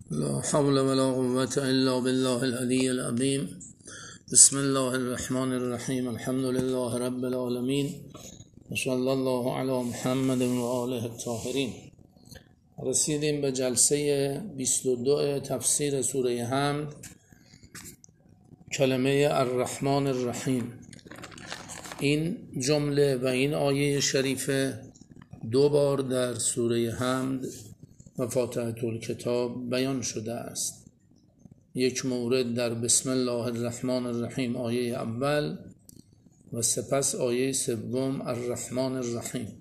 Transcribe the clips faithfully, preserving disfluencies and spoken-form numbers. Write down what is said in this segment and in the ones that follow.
لا حول ولا قوة إلا بالله العلي العظيم. بسم الله الرحمن الرحیم. الحمد لله رب العالمین و صلی الله علی محمد و آله الطاهرین. رسیدیم به جلسه بیست و دو تفسیر سوره حمد، کلمه الرحمن الرحیم. این جمله و این آیه شریفه دو بار در سوره حمد و فاتحه الکتاب بیان شده است. یک مورد در بسم الله الرحمن الرحیم آیه اول و سپس آیه سوم الرحمن الرحیم.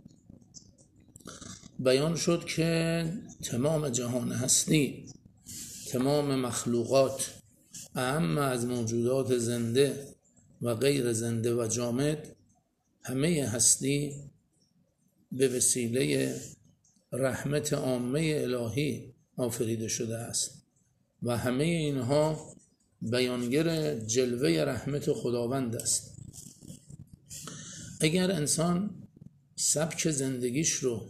بیان شد که تمام جهان هستی، تمام مخلوقات، اهم از موجودات زنده و غیر زنده و جامد، همه هستی به وسیله رحمت عامه الهی آفریده شده است و همه اینها بیانگر جلوه رحمت خداوند است. اگر انسان سبک زندگیش رو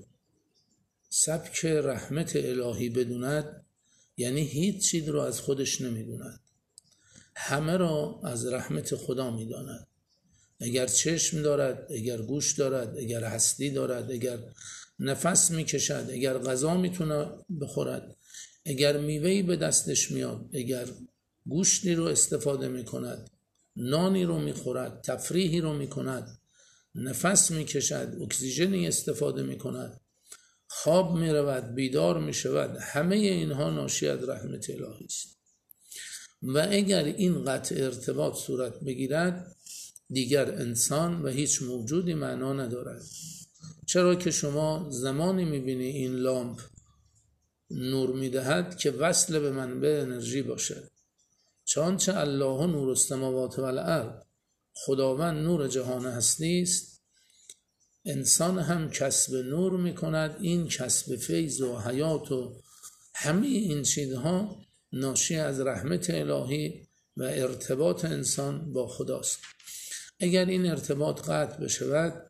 سبک رحمت الهی بدوند، یعنی هیچ چیز رو از خودش نمیدوند، همه را از رحمت خدا میداند. اگر چشم دارد، اگر گوش دارد، اگر هستی دارد، اگر نفس میکشد، اگر غذا میتونه بخورد، اگر میوهی به دستش میاد، اگر گوشتی رو استفاده میکند، نانی رو میخورد، تفریحی رو میکند، نفس میکشد، اکسیژنی استفاده میکند، خواب میرود، بیدار میشود، همه اینها ناشی از رحمت الهی است. و اگر این قطع ارتباط صورت بگیرد، دیگر انسان و هیچ موجودی معنا ندارد. چرا که شما زمانی میبینی این لامپ نور میدهد که وصل به منبع انرژی باشد. چانچه الله نور السماوات و الارض، خداوند نور جهان هستی است، انسان هم کسب نور میکند. این کسب فیض و حیات و همه این چیزها ناشی از رحمت الهی و ارتباط انسان با خداست. اگر این ارتباط قطع بشود،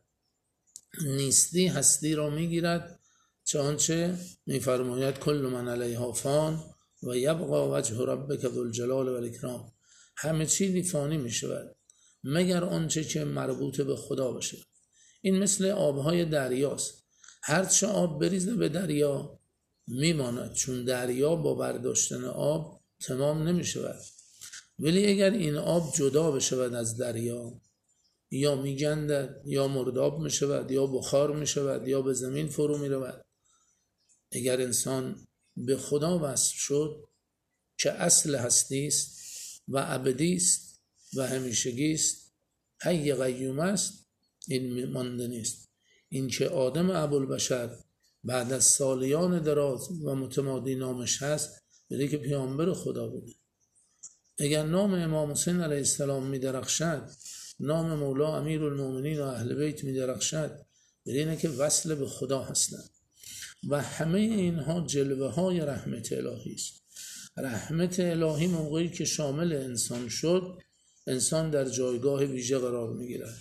نیستی هستی را میگیرد، چنانچه میفرماید کل من علیها فان و یبقى وجه ربک ذو الجلال و الاکرام. همه چیزی فانی میشود مگر آنچه که مربوط به خدا باشه. این مثل آبهای دریاست. هرچه آب بریزه به دریا میماند، چون دریا با برداشتن آب تمام نمیشود. ولی اگر این آب جدا بشود از دریا، یا میگندد، یا مرداب میشود، یا بخار میشود، یا به زمین فرو میرود. اگر انسان به خدا وصل شد که اصل هستی است و ابدی است و همیشگی است، حی قیوم است، این مانده نیست. این که آدم ابوالبشر بعد از سالیان دراز و متمادی نامش هست، بده که پیامبر خدا بوده. اگر نام امام حسین علیه السلام می درخشد، نام مولا امیرالمومنین و اهل بیت می درخشد، بده اینه که وصل به خدا هستند. و همه اینها جلوه های رحمت الهی است. رحمت الهی موقعی که شامل انسان شد، انسان در جایگاه ویژه قرار می گیرد.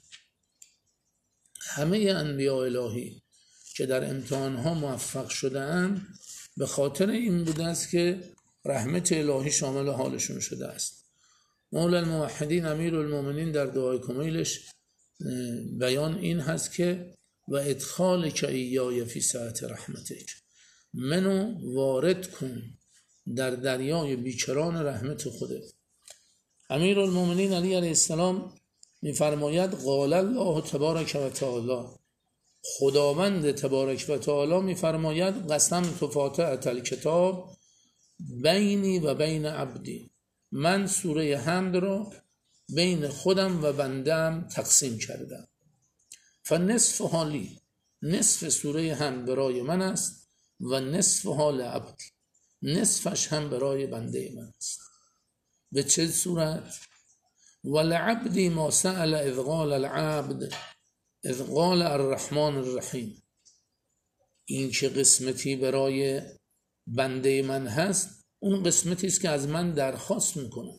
همه انبیاء الهی که در امتحانها موفق شده اند، به خاطر این بوده است که رحمت الهی شامل حالشون شده است. مولا الموحدین امیرالمومنین در دعای کمیلش بیان این هست که و ادخال که ایای فی سعة رحمتک، منو وارد کن در دریای بیکران رحمت خودت. امیرالمومنین علی علیه السلام میفرماید قال الله تبارک و تعالی، خداوند تبارک و تعالی میفرماید قسمت فاتحة الکتاب بینی و بین عبدی، من سوره حمد را بین خودم و بندم تقسیم کردم. فنصف حالی، نصف سوره حمد برای من است و نصف حال عبد، نصفش هم برای بنده من است. به چه صورت؟ ولعبدی ما سأل اذ قال العبد اذ قال الرحمن الرحیم. این که قسمتی برای بنده من هست، اون قسمتی است که از من درخواست میکنه.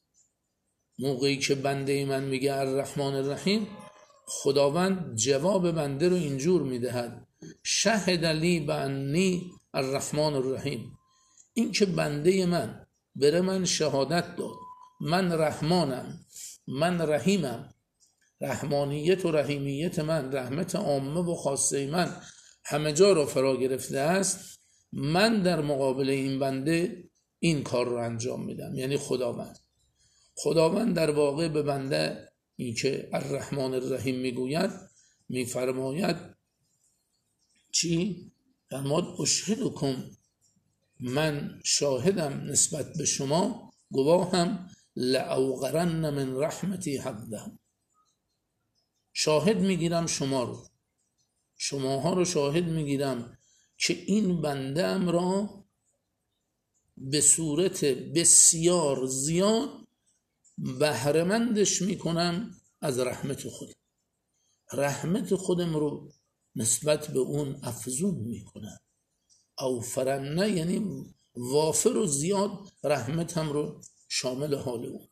موقعی که بنده من میگه الرحمن الرحیم، خداوند جواب بنده رو اینجور میدهد: شهد لی بانی الرحمن الرحیم، این که بنده من بره من شهادت داد من رحمانم، من رحیمم، رحمانیت و رحیمیت من، رحمت عامه و خاصه من همه جا را فرا گرفته است، من در مقابل این بنده این کار رو انجام میدم. یعنی خداوند خداوند در واقع به بنده این که الرحمن الرحیم میگوید، میفرماید چی؟ فرماد اشهدکم، من شاهدم نسبت به شما، گواهم، لأوغرن من رحمتی حظه، شاهد میگیرم شما رو، شماها رو شاهد میگیرم که این بنده ام را به صورت بسیار زیاد بهره‌مندش میکنم از رحمت خودم، رحمت خودم رو نسبت به اون افزون میکنم. اوفرنه یعنی وافر و زیاد رحمتم رو شامل حال اون.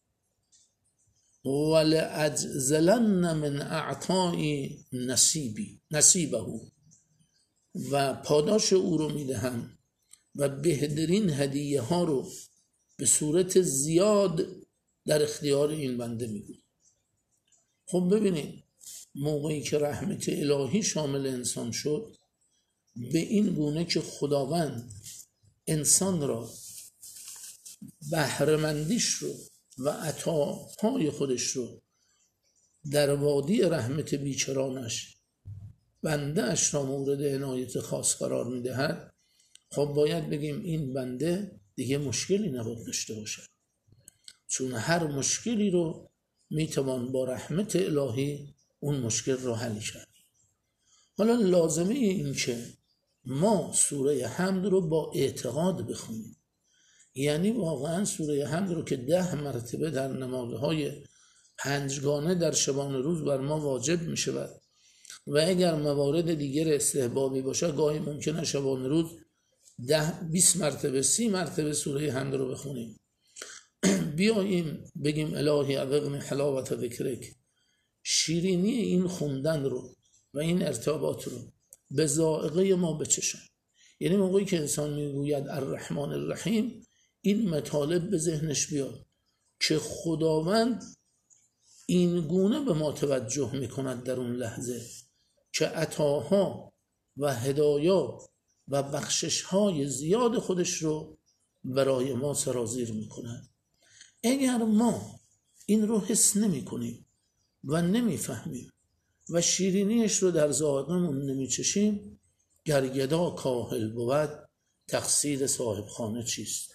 ولأجزلن من اعطای نصیبی نصیبه، و پاداش او رو میدهم و بهترین هدیه ها رو به صورت زیاد در اختیار این بنده میگویم. خب ببینید موقعی که رحمت الهی شامل انسان شد، به این گونه که خداوند انسان را بهره‌مندیش رو و عطاهای خودش رو در وادی رحمت بیچرانش بنده اش را مورد عنایت خاص قرار میدهد، خب باید بگیم این بنده دیگه مشکلی نباید داشته باشد، چون هر مشکلی رو میتوان با رحمت الهی اون مشکل رو حل کرد. حالا لازمه این که ما سوره حمد رو با اعتقاد بخونیم، یعنی واقعا سوره حمد رو که ده مرتبه در نمازهای پنجگانه در شبان روز بر ما واجب می شود و اگر موارد دیگر استحبابی باشه گاهی ممکنه شبان روز ده بیست مرتبه سی مرتبه سوره حمد رو بخونیم. بیاییم بگیم الهی اذقنی حلاوت ذکرک، شیرینی این خوندن رو و این ارتباط رو به ذائقه ما بچشن. یعنی موقعی که انسان میگوید الرحمن الرحیم، این مطالب به ذهنش بیاد که خداوند این گونه به ما توجه میکند در اون لحظه که عطاها و هدایا و بخششهای زیاد خودش رو برای ما سرازیر میکند. اگر ما این رو حس نمی کنیم و نمی فهمیم و شیرینیش رو در ذائقه‌مون نمی چشیم، گرگدا کاهل بود تقصیر صاحب خانه چیست؟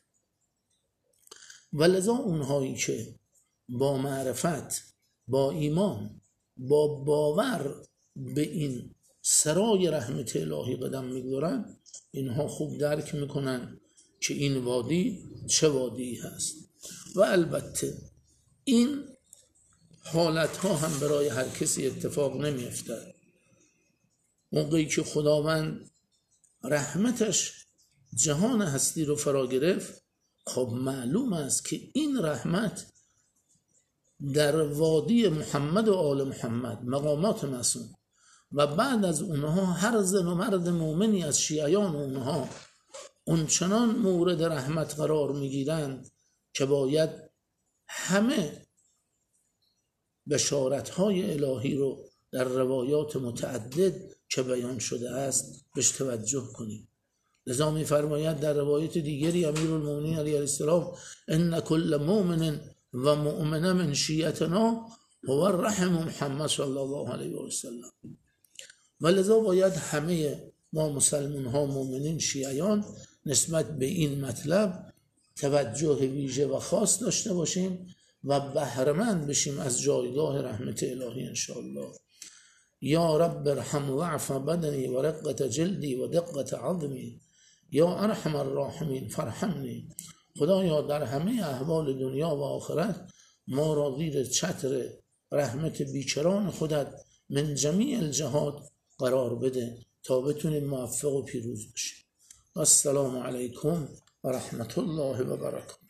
ولذا اونهایی که با معرفت، با ایمان، با باور به این سرای رحمت الهی قدم میگذارن، اینها خوب درک میکنن که این وادی چه وادی هست. و البته این حالت ها هم برای هر کسی اتفاق نمی افتد. موقعی که خداوند رحمتش جهان هستی رو فرا گرفت، خب معلوم است که این رحمت در وادی محمد و آل محمد، مقامات معصوم، و بعد از اونها هر زن و مرد مؤمنی از شیعیان اونها اونچنان مورد رحمت قرار میگیرند که باید همه بشارت‌های الهی رو در روایات متعدد که بیان شده است بهش توجه کنیم. لذا می‌فرماید در روایت دیگری امیرالمومنین علیه السلام ان کل مؤمن و مؤمنه من شیعتنا هو الرحم محمد صلی الله علیه و سلم. و لذا باید همه ما مسلمان ها مؤمنین شیعیان نسبت به این مطلب توجه ویژه و خاص داشته باشیم و بهره‌مند بشیم از جایگاه رحمت الهی انشاءالله. یا رب ارحم ضعف بدنی و رقت جلدی و دقت عظمی یا ارحم الراحمین فرحمنی. خدایا در همه احوال دنیا و آخرت ما را زیر چتر رحمت بیکران خودت من جمیع الجهات قرار بده تا بتونیم موفق و پیروز بشیم. السلام علیکم و رحمت الله و برکاته.